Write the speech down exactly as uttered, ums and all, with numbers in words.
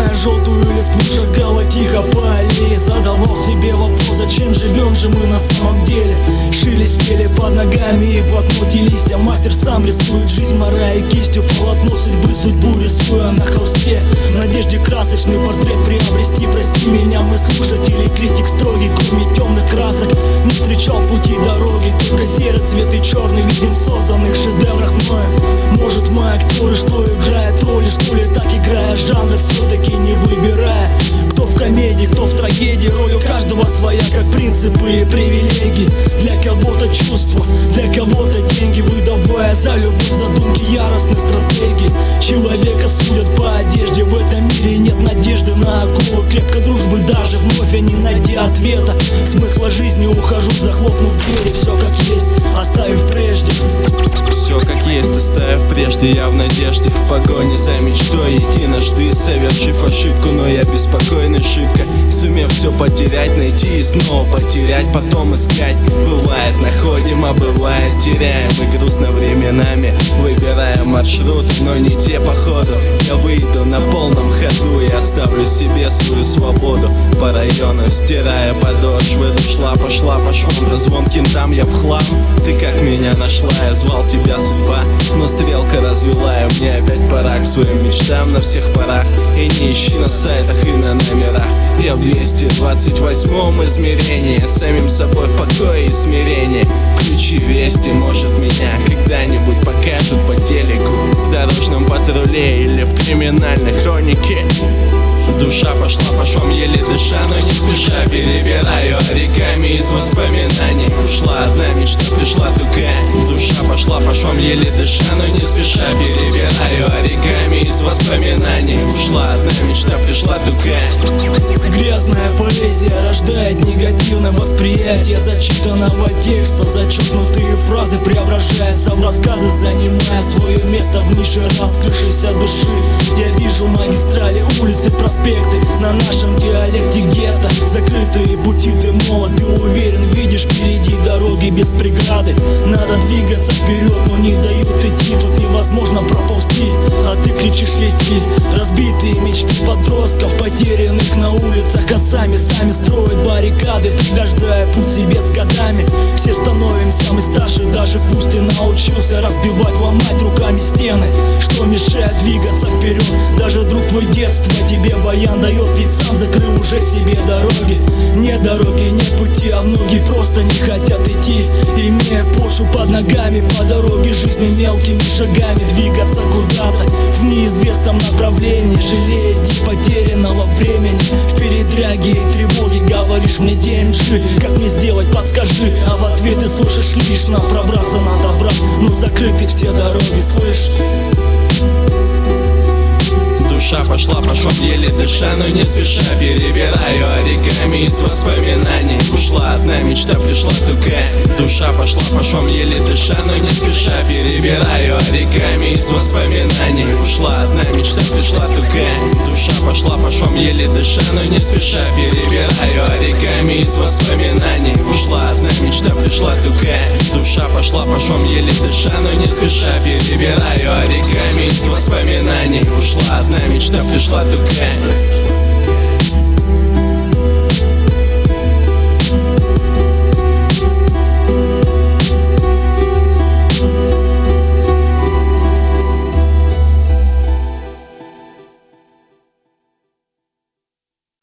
Сжимая желтую листву, шагала тихо по аллее. Задавал себе вопрос, зачем живем же мы на самом деле. Шелестели под ногами и в блокноте листья. Мастер сам рисует жизнь, морая кистью. Полотно судьбы, судьбу рисуя на холсте. В надежде красочный портрет приобрести. Прости меня, мы слушатели, критик строгий. Кроме темных красок не встречал пути дороги. Только серый цвет и черный видим в созданных шедеврах мною. Может, мы актеры, что играет роли, что ли так играя жанр, все-таки не выбирая. Кто в комедии, кто в трагедии, роль у каждого своя, как принципы и привилегии. Для кого-то чувства, для кого-то деньги, выдавая за любовь задумки яростной стратегии. Человека судят по одежде, в этом мире нет надежды на акулу. Крепкой дружбы даже вновь, а не найдя ответа. Смысла жизни ухожу, захлопнув двери. Все как есть, оставив прежде. Все как есть, оставив прежде, я в надежде. В погоне за мечтой, единожды совершив ошибку, но я беспокойный шибко. Сумев все потерять, найти и снова потерять, потом искать. Бывает находим, а бывает теряем. И грустно временами, выбирая маршруты, но не те походу. Я выйду на полном ходу и оставлю себе свою свободу. По району стирая подошвы, дошла, пошла по швам, до звонким там я в хлам. Ты как меня нашла, я звал тебя судьба, но стрелка развела, и мне опять пора к своим мечтам на всех парах. И не ищи на сайтах и на номерах. Я в двести двадцать восьмом измерении, самим собой в покое и смирении. Включи вести, может меня когда-нибудь покажут по телеку, в дорожном патруле или в криминальной хронике. Душа пошла по швам, еле дыша, но не спеша перебираю оригами из воспоминаний. Ушла одна мечта, пришла другая. Душа пошла по швам, еле дыша, но не спеша перебираю оригами из воспоминаний. Ушла одна мечта, пришла другая. Грязная поэзия рождает негативное восприятие зачитанного текста. Зачеркнутые фразы преображаются в рассказы, занимая свое место в нише раскрывшейся души. Я вижу магистрали, улицы, проспекты, на нашем диалекте гетто. Закрытые пути, ты молод, ты уверен, видишь впереди дороги без преграды. Надо двигаться вперед, но не дают идти. Тут невозможно проползти, а ты кричишь лети. Разбитые мечты подростков, потерянных на улицах отцами, сами строят баррикады, преграждая путь себе с годами. Все становимся мы старше, даже пусть ты научился разбивать, ломать руками стены. Что мешает двигаться вперед? Даже друг твой детства тебе баян дает, ведь сам закрыл уже себе дороги. Нет дороги, нет пути, а многие просто не хотят идти, имея почву под ногами. По дороге жизни мелкими шагами двигаться куда-то в неизвестном направлении, жалея дни потерянного времени. В передряге и тревоге говоришь мне деньги, как мне сделать, подскажи. А в ответ ты слышишь лишь: нам пробраться надо, брат, но закрыты все дороги, слышь. Душа пошла по швам, еле дыша, но не спеша перебираю оригами из воспоминаний. Ушла одна мечта, пришла другая. Душа пошла по швам, еле дыша, но не спеша перебираю оригами из воспоминаний. Ушла одна мечта, пришла другая. Душа пошла по швам, еле дыша, но не спеша перебираю оригами из воспоминаний. Ушла одна мечта, пришла другая. Душа пошла по швам, еле дыша, но не спеша перебираю оригами из воспоминаний. Ушла одна мечта, пришла другая.